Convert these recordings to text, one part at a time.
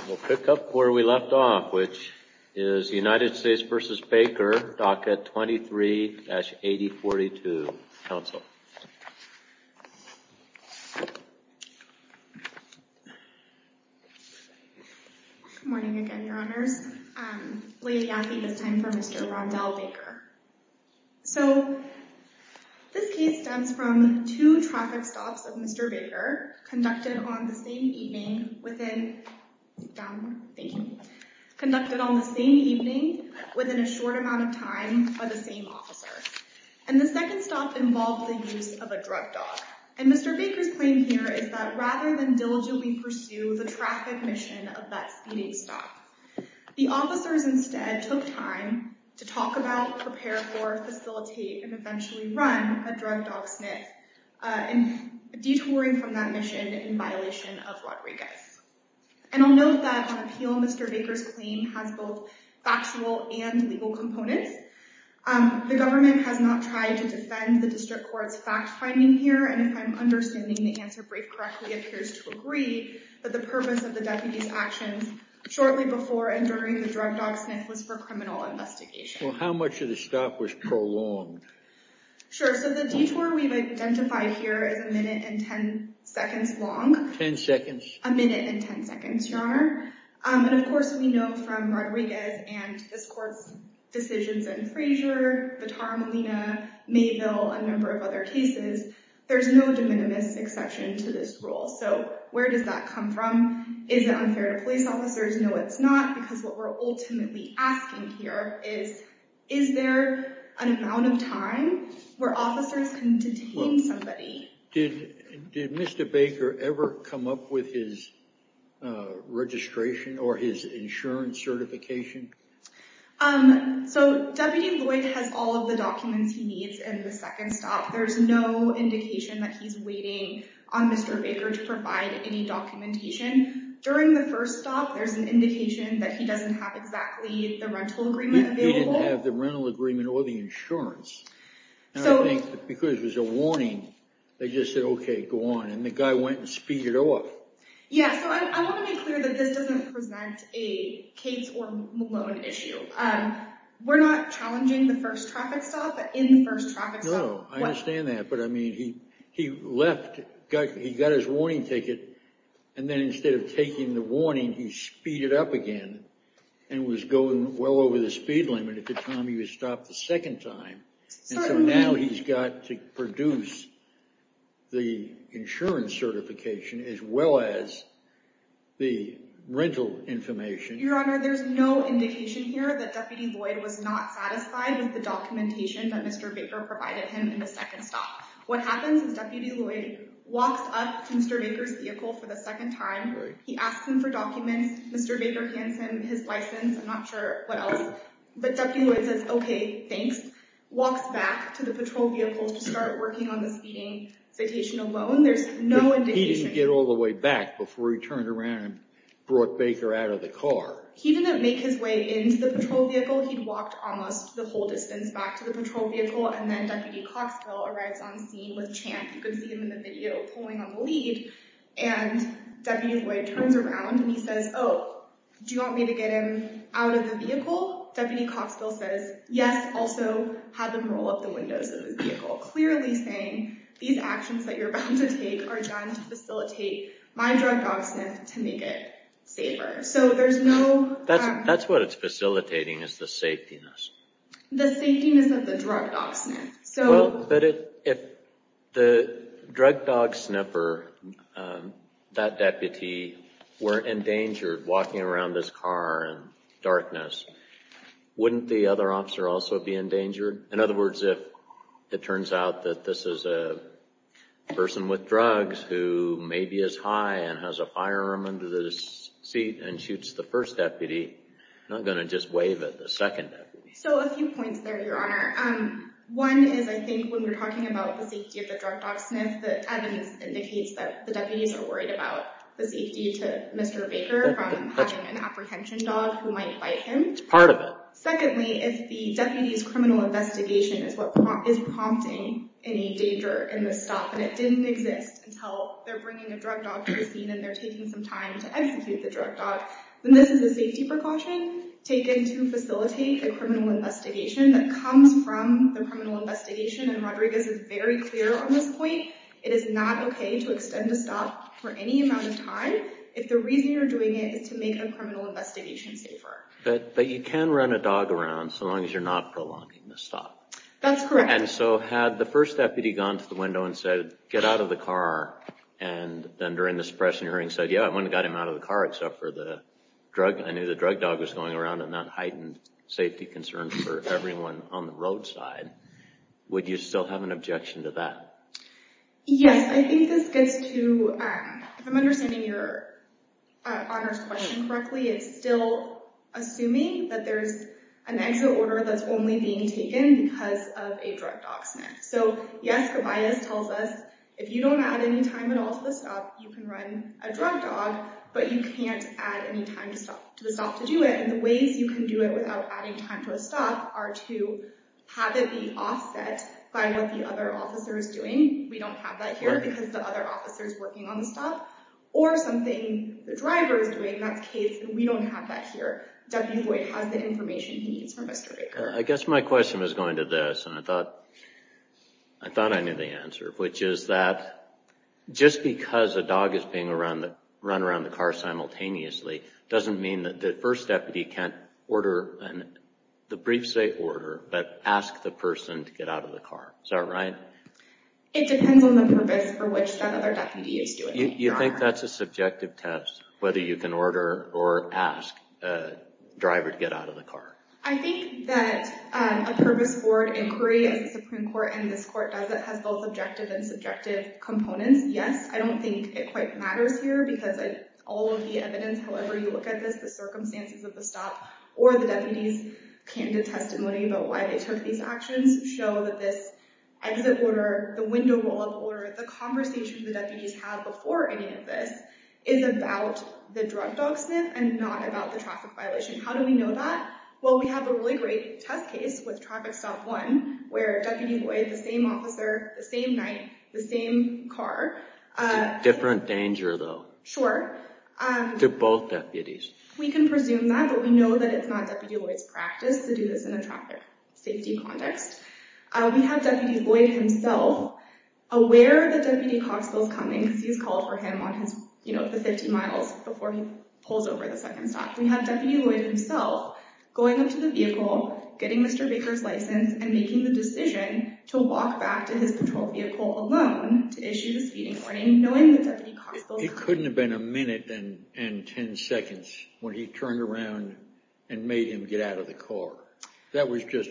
We'll pick up where we left off, which is United States v. Baker, docket 23-8042. Counsel. Good morning again, Your Honors. Leah Yaffe, this time for Mr. Rondell Baker. So, this case stems from two traffic stops of Mr. Baker conducted on the same evening within a short amount of time by the same officer. And the second stop involved the use of a drug dog. And Mr. Baker's claim here is that rather than diligently pursue the traffic mission of that speeding stop, the officers instead took time to talk about, prepare for, facilitate, and eventually run a drug dog sniff, and detouring from that mission in violation of Rodriguez. And I'll note that on appeal, Mr. Baker's claim has both factual and legal components. The government has not tried to defend the district court's fact-finding here, and if I'm understanding the answer brief correctly, appears to agree that the purpose of the deputy's actions shortly before and during the drug dog sniff was for criminal investigation. Well, how much of the stop was prolonged? Sure, so the detour we've identified here is 1 minute and 10 seconds long. 10 seconds? 1 minute and 10 seconds, Your Honor. And of course, we know from Rodriguez and this court's decisions in Frazier, Vitar-Molina, Mayville, a number of other cases, there's no de minimis exception to this rule. So where does that come from? Is it unfair to police officers? No, it's not, because what we're ultimately asking here is there an amount of time where officers can detain somebody? Did Mr. Baker ever come up with his registration or his insurance certification? So Deputy Lloyd has all of the documents he needs in the second stop. There's no indication that he's waiting on Mr. Baker to provide any documentation. During the first stop, there's an indication that he doesn't have exactly the rental agreement available. He didn't have the rental agreement or the insurance. And I think that because it was a warning, they just said, okay, go on. And the guy went and speeded off. Yeah, so I want to make clear that this doesn't present a Cates or Malone issue. We're not challenging the first traffic stop, but in the first traffic stop. No, I understand that. But I mean, he left, he got his warning ticket, and then instead of taking the warning, he speeded up again and was going well over the speed limit at the time he was stopped the second time. And so now he's got to produce the insurance certification as well as the rental information. Your Honor, there's no indication here that Deputy Lloyd was not satisfied with the documentation that Mr. Baker provided him in the second stop. What happens is Deputy Lloyd walks up to Mr. Baker's vehicle for the second time. Right. He asks him for documents. Mr. Baker hands him his license. I'm not sure what else. But Deputy Lloyd says, okay, thanks. Walks back to the patrol vehicle to start working on the speeding citation alone. There's no indication. He didn't get all the way back before he turned around and brought Baker out of the car. He didn't make his way into the patrol vehicle. He'd walked almost the whole distance back to the patrol vehicle, and then Deputy Coxville arrives on scene with Champ. You can see him in the video pulling on the lead, and Deputy Lloyd turns around and he says, oh, do you want me to get him out of the vehicle? Deputy Coxville says, yes, also have him roll up the windows of his vehicle, clearly saying these actions that you're about to take are done to facilitate my drug dog sniff to make it safer. So there's no... That's what it's facilitating, is the safetiness. The safetiness of the drug dog sniff. So, well, but if the drug dog sniffer, that deputy, were endangered walking around this car in darkness, wouldn't the other officer also be endangered? In other words, if it turns out that this is a person with drugs who maybe is high and has a firearm under the seat and shoots the first deputy, not going to just wave at the second deputy. So a few points there, Your Honor. One is, I think, when we're talking about the safety of the drug dog sniff, the evidence indicates that the deputies are worried about the safety to Mr. Baker from having an apprehension dog who might bite him. It's part of it. Secondly, if the deputy's criminal investigation is what is prompting any danger in this stop, and it didn't exist until they're bringing a drug dog to the scene and they're taking some time to execute the drug dog, then this is a safety precaution taken to facilitate a criminal investigation that comes from the criminal investigation, and Rodriguez is very clear on this point. It is not okay to extend a stop for any amount of time if the reason you're doing it is to make a criminal investigation safer. But you can run a dog around so long as you're not prolonging the stop. That's correct. And so had the first deputy gone to the window and said, get out of the car, and then during the suppression hearing said, yeah, I wouldn't have got him out of the car except for the drug, I knew the drug dog was going around, and that heightened safety concerns for everyone on the roadside, would you still have an objection to that? Yes, I think this gets to, if I'm understanding your Honor's question correctly, it's still assuming that there's an exit order that's only being taken because of a drug dog sniff. So yes, Caballas tells us if you don't add any time at all to the stop, you can run a drug dog, but you can't add any time to the stop to do it. And the ways you can do it without adding time to a stop are to have it be offset by what the other officer is doing. We don't have that here because the other officer is working on the stop, or something the driver is doing. That's case, and we don't have that here. Deputy Lloyd has the information he needs from Mr. Baker. I guess my question was going to this, and I thought I knew the answer, which is that just because a dog is being run around the car simultaneously doesn't mean that the first deputy can't order, and the briefs say order, but ask the person to get out of the car. Is that right? It depends on the purpose for which that other deputy is doing it. You think that's a subjective test, whether you can order or ask a driver to get out of the car? I think that a purpose-forward inquiry, as the Supreme Court and this court does it, has both objective and subjective components. Yes, I don't think it quite matters here because all of the evidence, however you look at this, the circumstances of the stop or the deputy's candid testimony about why they took these actions show that this exit order, the window roll-up order, the conversation the deputies have before any of this is about the drug dog sniff and not about the traffic violation. How do we know that? Well, we have a really great test case with Traffic Stop 1 where Deputy Lloyd, the same officer, the same night, the same car. Different danger, though. Sure. To both deputies. We can presume that, but we know that it's not Deputy Lloyd's practice to do this in a traffic safety context. We have Deputy Lloyd himself aware that Deputy Coxville's coming because he's called for him on his, the 50 miles before he pulls over the second stop. We have Deputy Lloyd himself going up to the vehicle, getting Mr. Baker's license, and making the decision to walk back to his patrol vehicle alone to issue the speeding warning, knowing that Deputy Coxville's coming. It couldn't have been a minute and 10 seconds when he turned around and made him get out of the car. That was just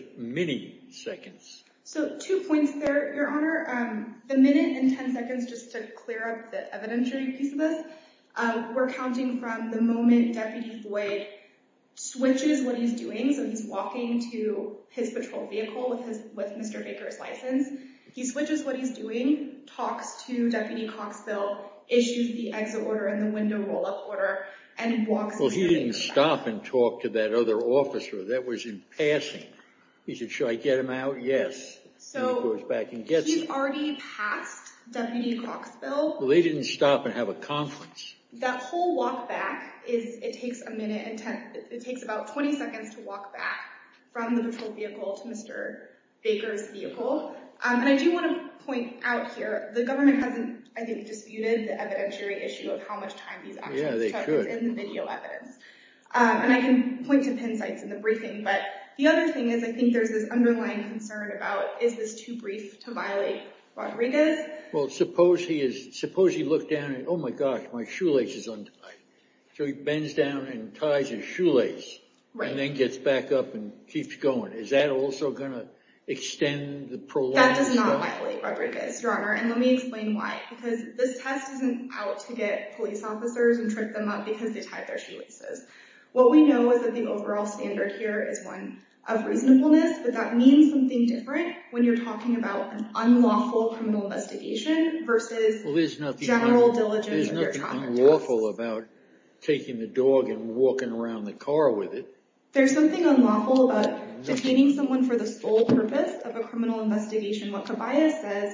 seconds. So 2 points there, Your Honor. The minute and 10 seconds, just to clear up the evidentiary piece of this, we're counting from the moment Deputy Lloyd switches what he's doing. So he's walking to his patrol vehicle with Mr. Baker's license. He switches what he's doing, talks to Deputy Coxville, issues the exit order and the window roll-up order, and walks. Well, he didn't stop and talk to that other officer. That was in passing. He said, should I get him out? Yes. So and he goes back and gets him. He's already passed Deputy Coxville. Well, they didn't stop and have a conference. That whole walk back it takes a minute and 10, it takes about 20 seconds to walk back from the patrol vehicle to Mr. Baker's vehicle. And I do want to point out here, the government hasn't, I think, disputed the evidentiary issue of how much time these actions took. It's in the video evidence. And I can point to pin sites in the briefing, but the other thing is I think there's this underlying concern about, is this too brief to violate Rodriguez? Well, suppose he looked down and, oh my gosh, my shoelace is untied. So he bends down and ties his shoelace. Right. And then gets back up and keeps going. Is that also going to extend the prolonged That does not violate Rodriguez, Your Honor, and let me explain why. Because this test isn't out to get police officers and trip them up because they tied their shoelaces. What we know is that the overall standard here is one of reasonableness, but that means something different when you're talking about an unlawful criminal investigation versus general diligence. There's nothing unlawful about taking the dog and walking around the car with it. There's something unlawful about detaining someone for the sole purpose of a criminal investigation. What Caballas says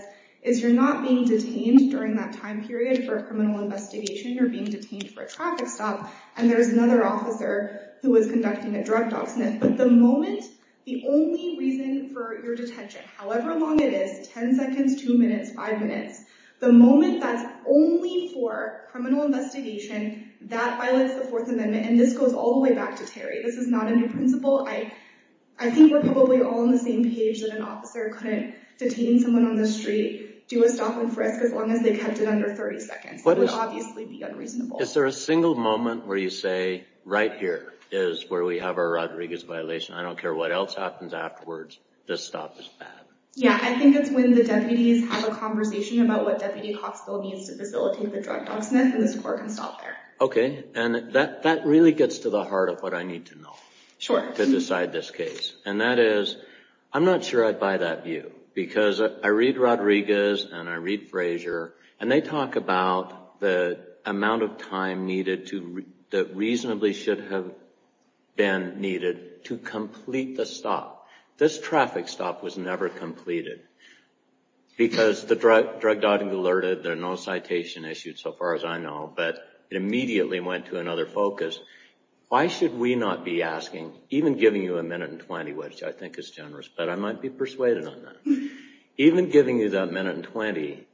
is you're not being detained during that time period for a criminal investigation. You're being detained for a traffic stop, and there's another officer who is conducting a drug dog sniff. But the only reason for your detention, however long it is, 10 seconds, 2 minutes, 5 minutes, the moment that's only for criminal investigation, that violates the Fourth Amendment, and this goes all the way back to Terry. This is not a new principle. I think we're probably all on the same page that an officer couldn't detain someone on the street, do a stop and frisk as long as they kept it under 30 seconds. That would obviously be unreasonable. Is there a single moment where you say, right here is where we have our Rodriguez violation? I don't care what else happens afterwards. This stop is bad. Yeah, I think it's when the deputies have a conversation about what Deputy Coxville needs to facilitate the drug dog sniff, and this court can stop there. Okay, and that really gets to the heart of what I need to know. Sure. To decide this case. And that is, I'm not sure I'd buy that view, because I read Rodriguez and I read Frazier, and they talk about the amount of time needed that reasonably should have been needed to complete the stop. This traffic stop was never completed because the drug dog alerted. There's no citation issued so far as I know, but it immediately went to another focus. Why should we not be asking, even giving you 1 minute and 20, which I think is generous, but I might be persuaded on that, even giving you that 1 minute and 20,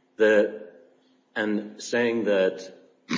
and saying that,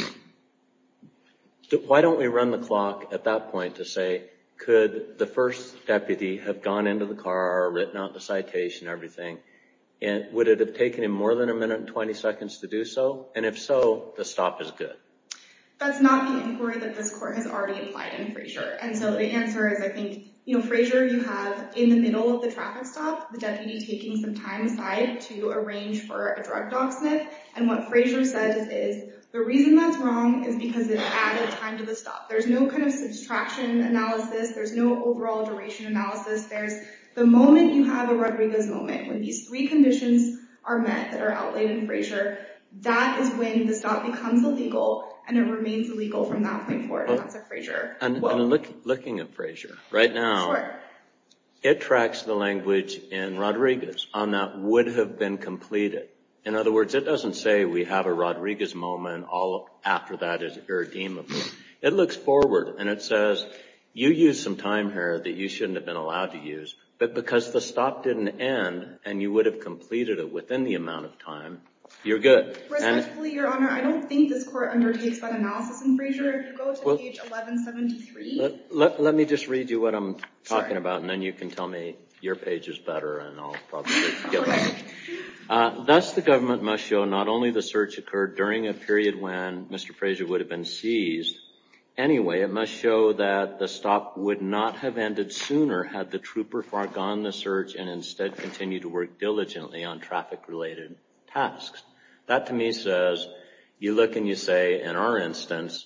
why don't we run the clock at that point to say, could the first deputy have gone into the car, written out the citation, everything, and would it have taken him more than 1 minute and 20 seconds to do so? And if so, the stop is good. That's not the inquiry that this court has already applied in Frazier. And so the answer is, I think, Frazier, you have in the middle of the traffic stop, the deputy taking some time aside to arrange for a drug dog sniff. And what Frazier says is, the reason that's wrong is because it added time to the stop. There's no kind of subtraction analysis. There's no overall duration analysis. There's the moment you have a Rodriguez moment, when these three conditions are met that are outlaid in Frazier, that is when the stop becomes illegal, and it remains illegal from that point forward, and that's a Frazier. And looking at Frazier, right now, sure. It tracks the language in Rodriguez on that would have been completed. In other words, it doesn't say we have a Rodriguez moment, all after that is irredeemable. It looks forward, and it says, you used some time here that you shouldn't have been allowed to use, but because the stop didn't end and you would have completed it within the amount of time, you're good. Respectfully, Your Honor, I don't think this court undertakes that analysis in Frazier. If you go to page 1173. Let me just read you what I'm talking about, and then you can tell me your page is better, and I'll probably get it. Thus, the government must show not only the search occurred during a period when Mr. Frazier would have been seized. Anyway, it must show that the stop would not have ended sooner had the trooper foregone the search and instead continued to work diligently on traffic-related tasks. That to me says, you look and you say, in our instance,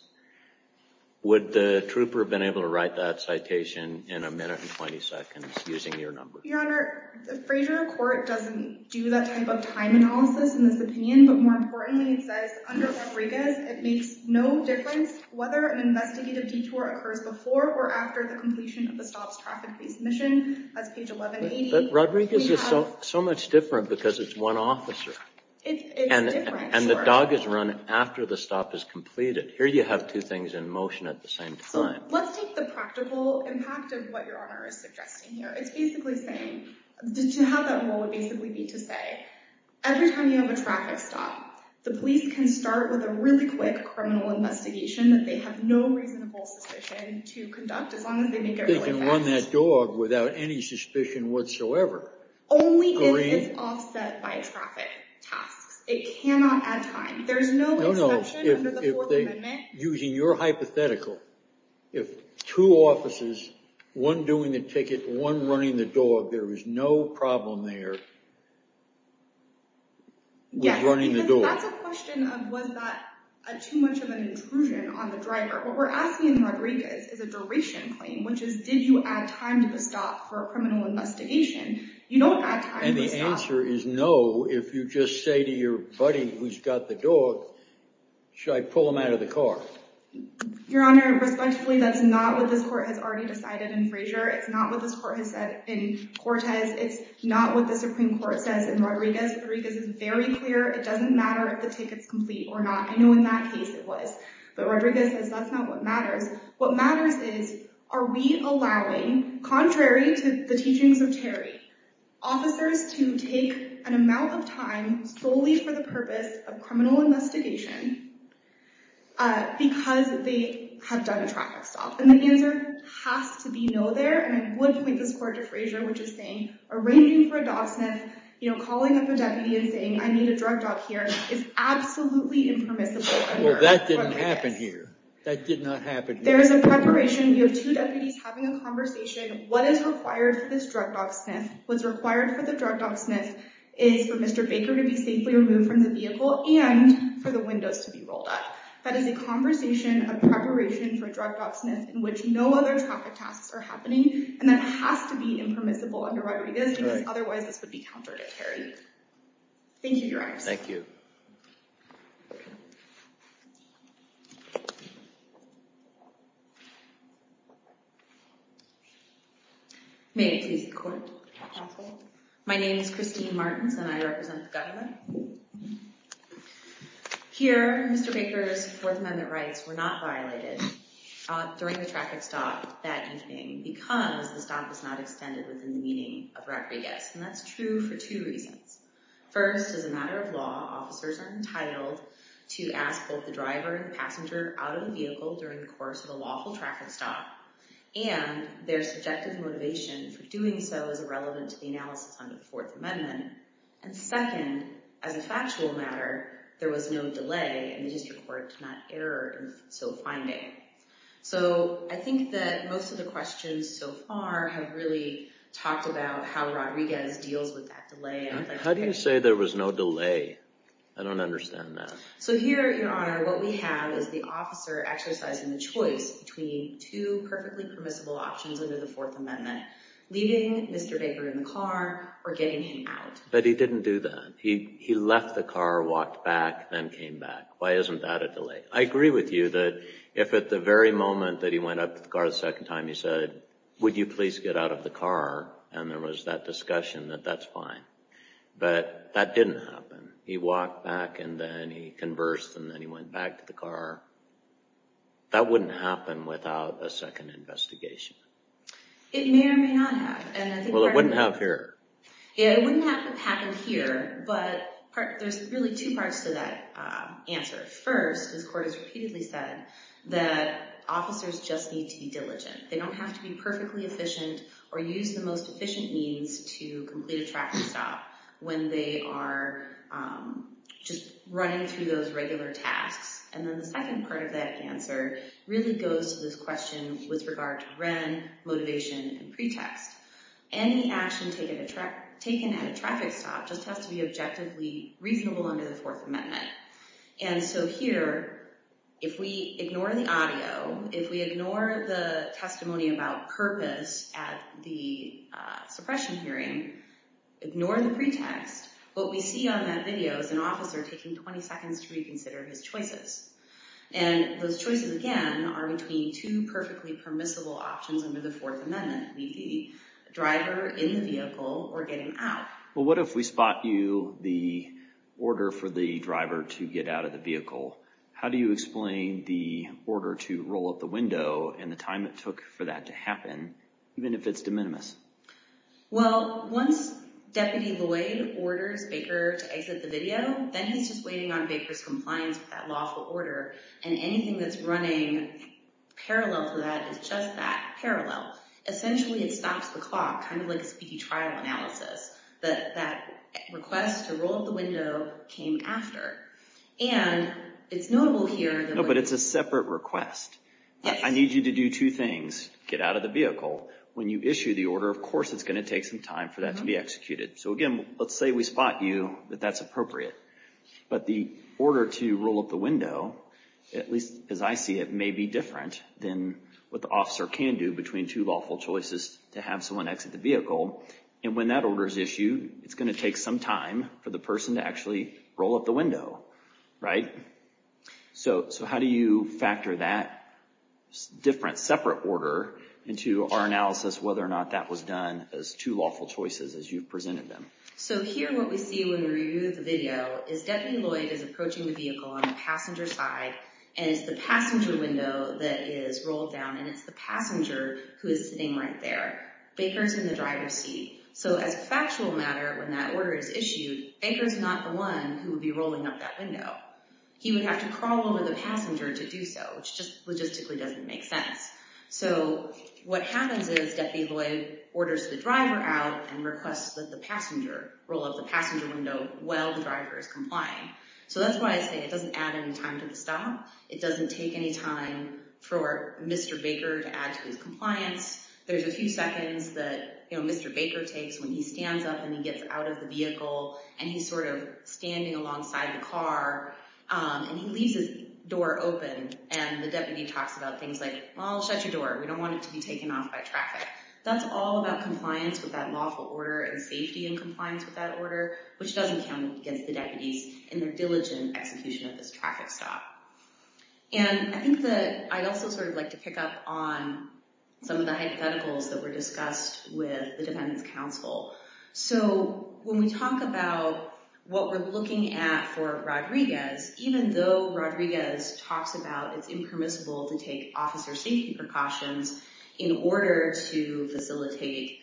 would the trooper have been able to write that citation in 1 minute and 20 seconds using your number? Your Honor, the Frazier court doesn't do that type of time analysis in this opinion, but more importantly, it says under Rodriguez, it makes no difference whether an investigative detour occurs before or after the completion of the stop's traffic-based mission. That's page 1180. But Rodriguez is so much different because it's one officer. It's different, and sure. the dog is run after the stop is completed. Here you have two things in motion at the same time. So let's take the practical impact of what Your Honor is suggesting here. It's basically saying, to have that rule would basically be to say, every time you have a traffic stop, the police can start with a really quick criminal investigation that they have no reasonable suspicion to conduct as long as they make it really fast. They can run that dog without any suspicion whatsoever. Only if it's offset by traffic tasks. It cannot add time. There's no exception under the Fourth Amendment. Using your hypothetical, if two officers, one doing the ticket, one running the dog, there is no problem there with running the dog. That's a question of was that too much of an intrusion on the driver. What we're asking in Rodriguez is a duration claim, which is did you add time to the stop for a criminal investigation? You don't add time to the stop. And the answer is no if you just say to your buddy who's got the dog, should I pull him out of the car? Your Honor, respectfully, that's not what this court has already decided in Frazier. It's not what this court has said in Cortez. It's not what the Supreme Court says in Rodriguez. Rodriguez is very clear. It doesn't matter if the ticket's complete or not. I know in that case it was. But Rodriguez says that's not what matters. What matters is, are we allowing, contrary to the teachings of Terry, officers to take an amount of time solely for the purpose of criminal investigation because they have done a traffic stop? And the answer has to be no there. And I would point this court to Frazier, which is saying arranging for a dog sniff, calling up a deputy and saying, I need a drug dog here, is absolutely impermissible. Well, that didn't happen here. That did not happen here. There is a preparation. You have two deputies having a conversation. What is required for this drug dog sniff? What's required for the drug dog sniff is for Mr. Baker to be safely removed from the vehicle and for the windows to be rolled up. That is a conversation, a preparation for a drug dog sniff in which no other traffic tasks are happening, and that has to be impermissible under Rodriguez because otherwise this would be counter to Terry. Thank you, Your Honor. Thank you. May it please the court. Counsel. My name is Christine Martins and I represent the government. Here, Mr. Baker's Fourth Amendment rights were not violated during the traffic stop that evening because the stop was not extended within the meaning of Rodriguez. And that's true for two reasons. First, as a matter of law, officers are entitled to ask both the driver and the passenger out of the vehicle during the course of a lawful traffic stop, and their subjective motivation for doing so is irrelevant to the analysis under the Fourth Amendment. And second, as a factual matter, there was no delay and the district court did not err in so finding. So I think that most of the questions so far have really talked about how Rodriguez deals with that delay. How do you say there was no delay? I don't understand that. So here, Your Honor, what we have is the officer exercising the choice between two perfectly permissible options under the Fourth Amendment, leaving Mr. Baker in the car or getting him out. But he didn't do that. He left the car, walked back, then came back. Why isn't that a delay? I agree with you that if at the very moment that he went up to the car the second time he said, would you please get out of the car, and there was that discussion, that's fine. But that didn't happen. He walked back and then he conversed and then he went back to the car. That wouldn't happen without a second investigation. It may or may not have. And I think well, it wouldn't have here. Yeah, it wouldn't have happened here, but there's really two parts to that answer. First, this court has repeatedly said that officers just need to be diligent. They don't have to be perfectly efficient or use the most efficient means to complete a traffic stop when they are just running through those regular tasks. And then the second part of that answer really goes to this question with regard to Wren, motivation, and pretext. Any action taken at a traffic stop just has to be objectively reasonable under the Fourth Amendment. And so here, if we ignore the audio, if we ignore the testimony about purpose at the suppression hearing, ignore the pretext, what we see on that video is an officer taking 20 seconds to reconsider his choices. And those choices, again, are between two perfectly permissible options under the Fourth Amendment. Leave the driver in the vehicle or get him out. Well, what if we spot you the order for the driver to get out of the vehicle? How do you explain the order to roll up the window and the time it took for that to happen, even if it's de minimis? Well, once Deputy Lloyd orders Baker to exit the video, then he's just waiting on Baker's compliance with that lawful order, and anything that's running parallel to that is just that, parallel. Essentially, it stops the clock, kind of like a speedy trial analysis. That request to roll up the window came after. And it's notable here that... No, but it's a separate request. Yes. I need you to do two things. Get out of the vehicle. When you issue the order, of course, it's going to take some time for that to be executed. So again, let's say we spot you that that's appropriate. But the order to roll up the window, at least as I see it, may be different than what the officer can do between two lawful choices to have someone exit the vehicle. And when that order is issued, it's going to take some time for the person to actually roll up the window, right? So how do you factor that different, separate order into our analysis, whether or not that was done as two lawful choices as you've presented them? So here what we see when we review the video is Deputy Lloyd is approaching the vehicle on the passenger side, and it's the passenger window that is rolled down, and it's the passenger who is sitting right there. Baker's in the driver's seat. So as a factual matter, when that order is issued, Baker's not the one who would be rolling up that window. He would have to crawl over the passenger to do so, which just logistically doesn't make sense. So what happens is Deputy Lloyd orders the driver out and requests that the passenger roll up the passenger window while the driver is complying. So that's why I say it doesn't add any time to the stop. It doesn't take any time for Mr. Baker to add to his compliance. There's a few seconds that Mr. Baker takes when he stands up and he gets out of the vehicle and he's sort of standing alongside the car, and he leaves his door open, and the deputy talks about things like, well, shut your door. We don't want it to be taken off by traffic. That's all about compliance with that lawful order and safety in compliance with that order, which doesn't count against the deputies in their diligent execution of this traffic stop. And I think that I'd also sort of like to pick up on some of the hypotheticals that were discussed with the defendant's counsel. So when we talk about what we're looking at for Rodriguez, even though Rodriguez talks about it's impermissible to take officer safety precautions in order to facilitate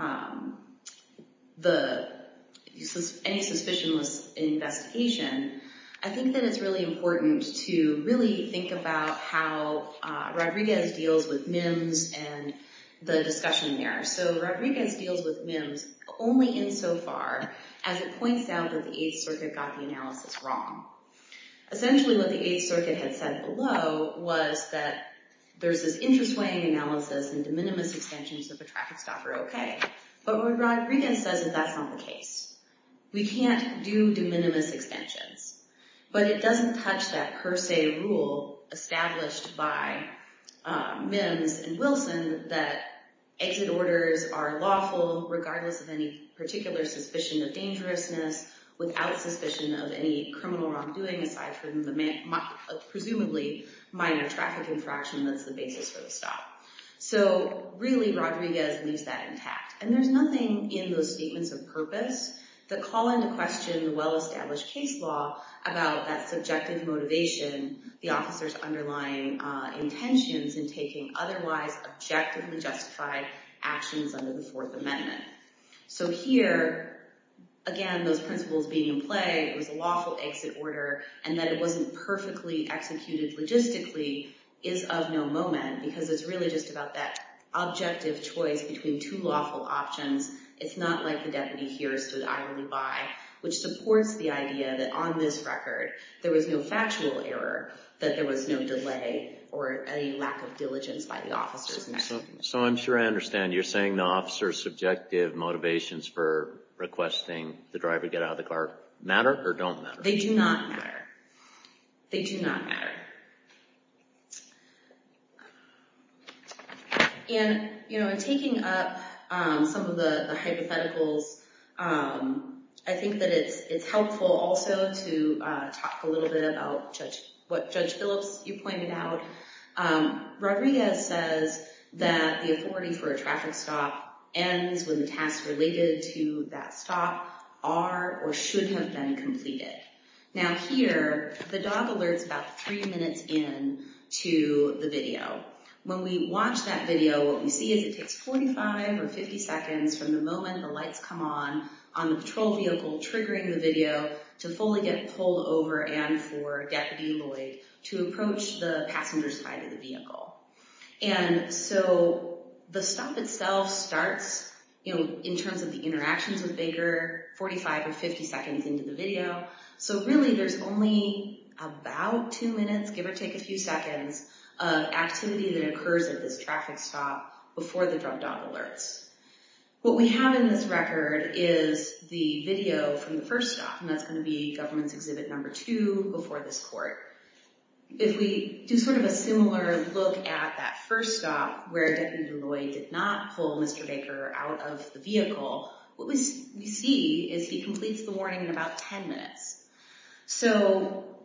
any suspicionless investigation, I think that it's really important to really think about how Rodriguez deals with MIMS and the discussion there. So Rodriguez deals with MIMS only insofar as it points out that the Eighth Circuit got the analysis wrong. Essentially what the Eighth Circuit had said below was that there's this interest-weighing analysis and de minimis extensions of a traffic stop are okay. But what Rodriguez says is that's not the case. We can't do de minimis extensions. But it doesn't touch that per se rule established by MIMS and Wilson that exit orders are lawful regardless of any particular suspicion of dangerousness, without suspicion of any criminal wrongdoing aside from the presumably minor traffic infraction that's the basis for the stop. So really Rodriguez leaves that intact. And there's nothing in those statements of purpose that call into question the well-established case law about that subjective motivation, the officer's underlying intentions in taking otherwise objectively justified actions under the Fourth Amendment. So here, again, those principles being in play, it was a lawful exit order, and that it wasn't perfectly executed logistically is of no moment, because it's really just about that objective choice between two lawful options. It's not like the deputy here stood idly by, which supports the idea that on this record, there was no factual error, that there was no delay or any lack of diligence by the officers. So I'm sure I understand. You're saying the officer's subjective motivations for requesting the driver get out of the car matter or don't matter? They do not matter. They do not matter. And, in taking up some of the hypotheticals, I think that it's helpful also to talk a little bit about what Judge Phillips, you pointed out. Rodriguez says that the authority for a traffic stop ends when the tasks related to that stop are or should have been completed. Now here, the dog alerts about 3 minutes in to the video. When we watch that video, what we see is it takes 45 or 50 seconds from the moment the lights come on the patrol vehicle, triggering the video, to fully get pulled over and for Deputy Lloyd to approach the passenger side of the vehicle. And so the stop itself starts, in terms of the interactions with Baker, 45 or 50 seconds into the video. So really there's only about 2 minutes, give or take a few seconds, of activity that occurs at this traffic stop before the drug dog alerts. What we have in this record is the video from the first stop, and that's going to be Government's Exhibit Number 2 before this court. If we do sort of a similar look at that first stop where Deputy Lloyd did not pull Mr. Baker out of the vehicle, what we see is he completes the warning in about 10 minutes. So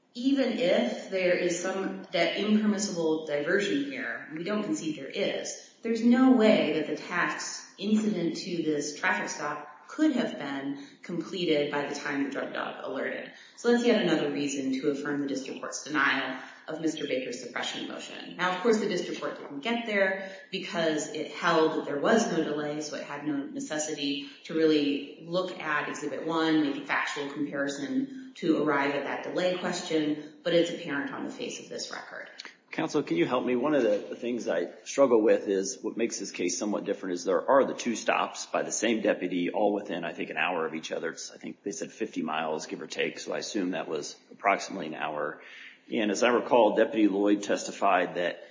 even if there is that impermissible diversion here, we don't concede there is, there's no way that the tasks incident to this traffic stop could have been completed by the time the drug dog alerted. So that's yet another reason to affirm the district court's denial of Mr. Baker's suppression motion. Now, of course, the district court didn't get there because it held that there was no delay, so it had no necessity to really look at Exhibit 1, make a factual comparison to arrive at that delay question, but it's apparent on the face of this record. Counsel, can you help me? One of the things I struggle with is what makes this case somewhat different is there are the two stops by the same deputy all within, I think, an hour of each other. I think they said 50 miles, give or take, so I assume that was approximately an hour. And as I recall, Deputy Lloyd testified that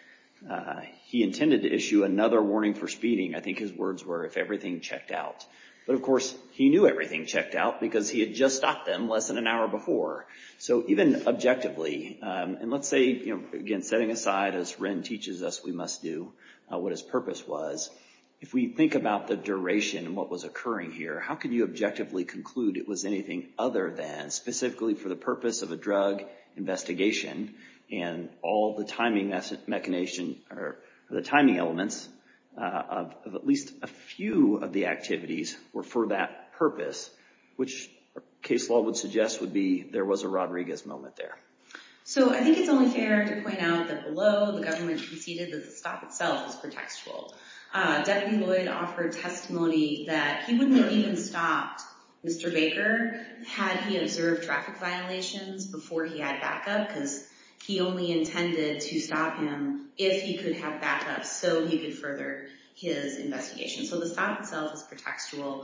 he intended to issue another warning for speeding. I think his words were, if everything checked out. But of course, he knew everything checked out because he had just stopped them less than an hour before. So even objectively, and let's say, again, setting aside, as Wren teaches us we must do, what his purpose was, if we think about the duration and what was occurring here, how can you objectively conclude it was anything other than specifically for the purpose of a drug investigation and all the timing mechanism or the timing elements of at least a few of the activities were for that purpose, which case law would suggest would be there was a Rodriguez moment there. So I think it's only fair to point out that below the government conceded that the stop itself is pretextual. Deputy Lloyd offered testimony that he wouldn't have even stopped Mr. Baker had he observed traffic violations before he had backup, because he only intended to stop him if he could have backup so he could further his investigation. So the stop itself is pretextual.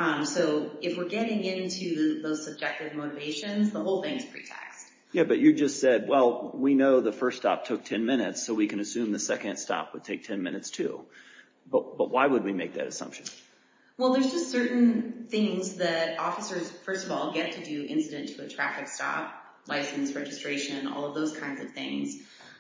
So if we're getting into those subjective motivations, the whole thing's pretext. Yeah, but you just said, well, we know the first stop took 10 minutes, so we can assume the second stop would take 10 minutes too. But why would we make that assumption? Well, there's just certain things that officers, first of all, get to do incident to a traffic stop, license, registration, all of those kinds of things.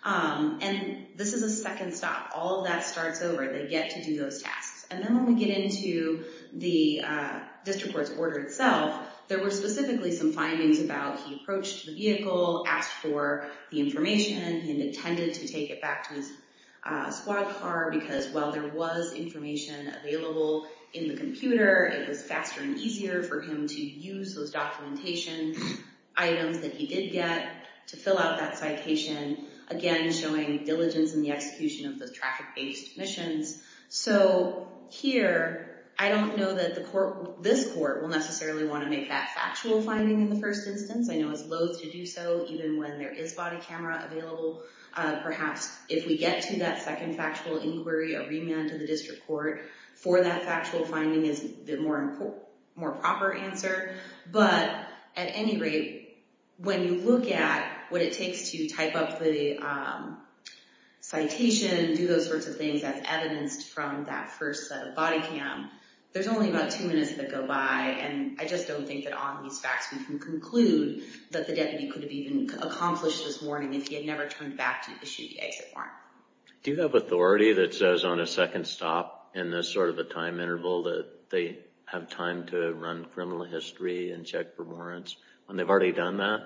And this is a second stop. All of that starts over. They get to do those tasks. And then when we get into the district court's order itself, there were specifically some findings about he approached the vehicle, asked for the information, he intended to take it back to his squad car because while there was information available in the computer, it was faster and easier for him to use those documentation items that he did get to fill out that citation, again showing diligence in the execution of the traffic-based missions. So here, I don't know that this court will necessarily want to make that factual finding in the first instance. I know it's loath to do so even when there is body camera available. Perhaps if we get to that second factual inquiry, a remand to the district court for that factual finding is the more proper answer. But at any rate, when you look at what it takes to type up the citation, do those sorts of things as evidenced from that first set of body cam, there's only about 2 minutes that go by, and I just don't think that on these facts we can conclude that the deputy could have even accomplished this warning if he had never turned back to issue the exit warrant. Do you have authority that says on a second stop in this sort of a time interval that they have time to run criminal history and check for warrants when they've already done that?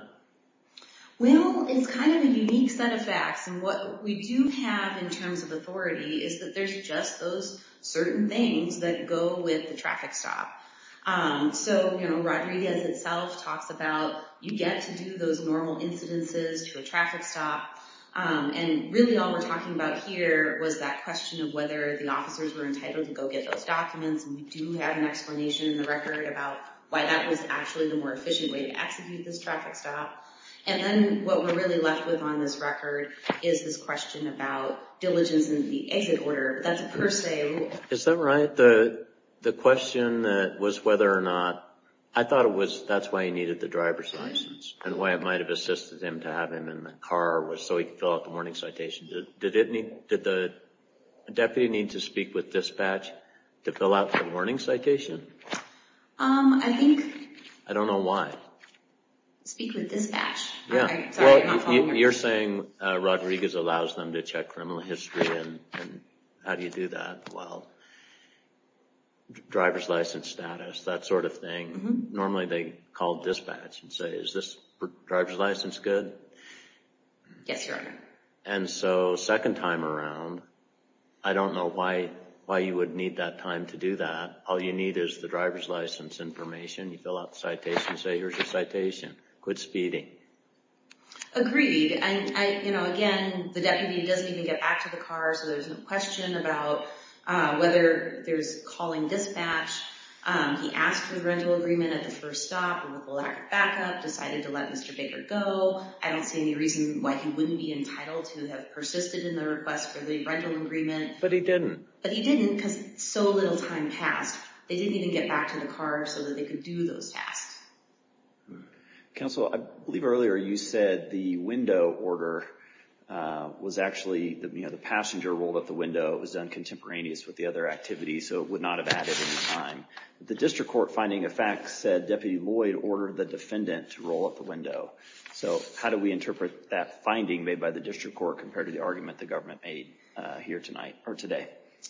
Well, it's kind of a unique set of facts, and what we do have in terms of authority is that there's just those certain things that go with the traffic stop. So, Rodriguez itself talks about you get to do those normal incidences to a traffic stop, and really all we're talking about here was that question of whether the officers were entitled to go get those documents, and we do have an explanation in the record about why that was actually the more efficient way to execute this traffic stop. And then what we're really left with on this record is this question about diligence in the exit order. That's a per se rule. Is that right? The question that was whether or not, I thought it was, that's why he needed the driver's license and why it might have assisted him to have him in the car was so he could fill out the warning citation. Did the deputy need to speak with dispatch to fill out the warning citation? I don't know why. Speak with dispatch. Yeah. Sorry, I'm not following. You're saying Rodriguez allows them to check criminal history, and how do you do that? Well, driver's license status, that sort of thing. Mm-hmm. Normally they call dispatch and say, is this driver's license good? Yes, Your Honor. And so second time around, I don't know why you would need that time to do that. All you need is the driver's license information. You fill out the citation, say, here's your citation. Quit speeding. Agreed. And again, the deputy doesn't even get back to the car, so there's no question about whether there's calling dispatch. He asked for the rental agreement at the first stop, and with the lack of backup, decided to let Mr. Baker go. I don't see any reason why he wouldn't be entitled to have persisted in the request for the rental agreement. But he didn't. But he didn't because so little time passed. They didn't even get back to the car so that they could do those tasks. Counsel, I believe earlier you said the window order was actually, the passenger rolled up the window. It was done contemporaneous with the other activity, so it would not have added any time. The district court finding of fact said Deputy Lloyd ordered the defendant to roll up the window. So how do we interpret that finding made by the district court compared to the argument the government made here tonight or today?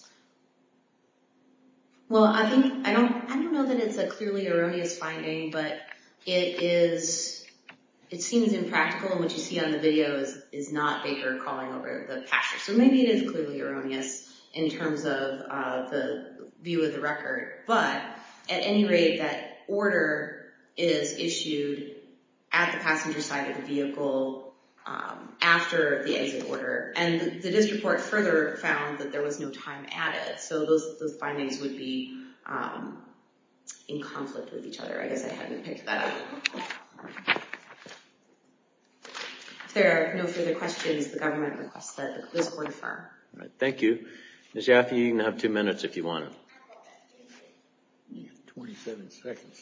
Well, I don't know that it's a clearly erroneous finding, but it seems impractical, and what you see on the video is not Baker calling over the pasture. So maybe it is clearly erroneous in terms of the view of the record. But at any rate, that order is issued at the passenger side of the vehicle after the exit order. And the district court further found that there was no time added. So those findings would be in conflict with each other. I guess I hadn't picked that up. If there are no further questions, the government requests that this court affirm. All right, thank you. Ms. Yaffe, you can have 2 minutes if you want it. 27 seconds.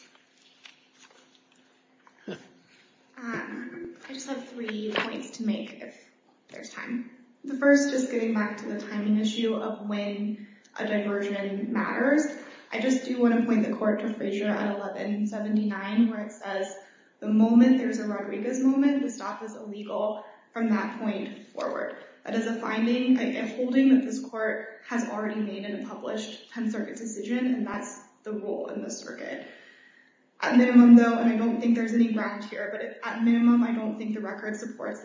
I just have 3 points to make if there's time. The first, just getting back to the timing issue of when a diversion matters. I just do want to point the court to Frazier at 1179, where it says, the moment there's a Rodriguez moment, the stop is illegal from that point forward. That is a finding, a holding that this court has already made in a published 10th Circuit decision, and that's the rule in this circuit. At minimum, though, and I don't think there's any ground here, but at minimum, I don't think the record supports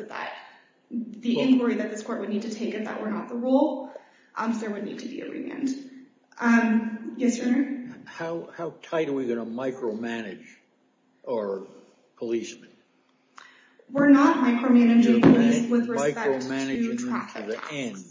the inquiry that this court would need to take if that were not the rule. So there would need to be a remand. Yes, Your Honor? How tight are we going to micromanage our policemen? We're not micromanaging police with respect to micromanaging traffic. them to the end.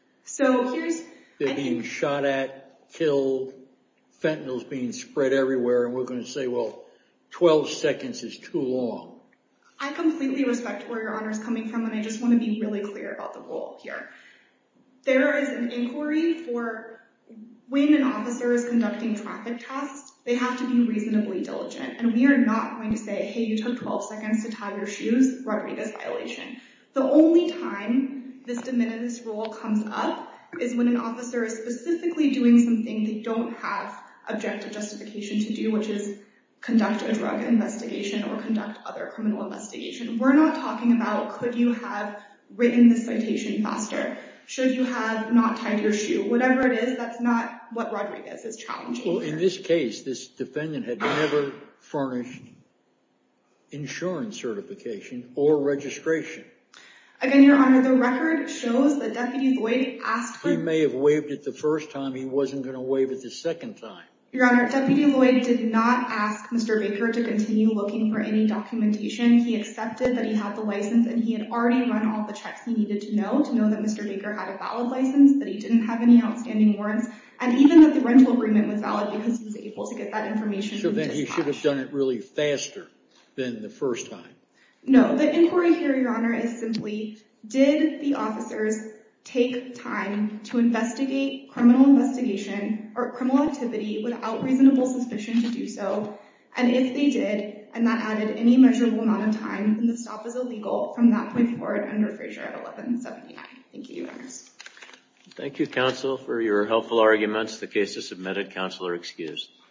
So they're being shot at, killed, fentanyl's being spread everywhere, and we're going to say, well, 12 seconds is too long. I completely respect where Your Honor is coming from, and I just want to be really clear about the rule here. There is an inquiry for when an officer is conducting traffic tasks, they have to be reasonably diligent. And we are not going to say, hey, you took 12 seconds to tie your shoes, Rodriguez violation. The only time this de minimis rule comes up is when an officer is specifically doing something they don't have objective justification to do, which is conduct a drug investigation or conduct other criminal investigation. We're not talking about could you have written the citation faster? Should you have not tied your shoe? Whatever it is, that's not what Rodriguez is challenging. Well, in this case, this defendant had never furnished insurance certification or registration. Again, Your Honor, the record shows that Deputy Lloyd asked for... He may have waived it the first time. He wasn't going to waive it the second time. Your Honor, Deputy Lloyd did not ask Mr. Baker to continue looking for any documentation. He accepted that he had the license, and he had already run all the checks he needed to know that Mr. Baker had a valid license, that he didn't have any outstanding warrants, and even that the rental agreement was valid because he was able to get that information So from then dispatch. he should have done it really faster than the first time. No, the inquiry here, Your Honor, is simply, did the officers take time to investigate criminal investigation or criminal activity without reasonable suspicion to do so? And if they did, and that added any measurable amount of time, then the stop is illegal from that point forward under Frazier at 1179. Thank you, Your Honors. Thank you, counsel, for your helpful arguments. The case is submitted. Counsel are excused.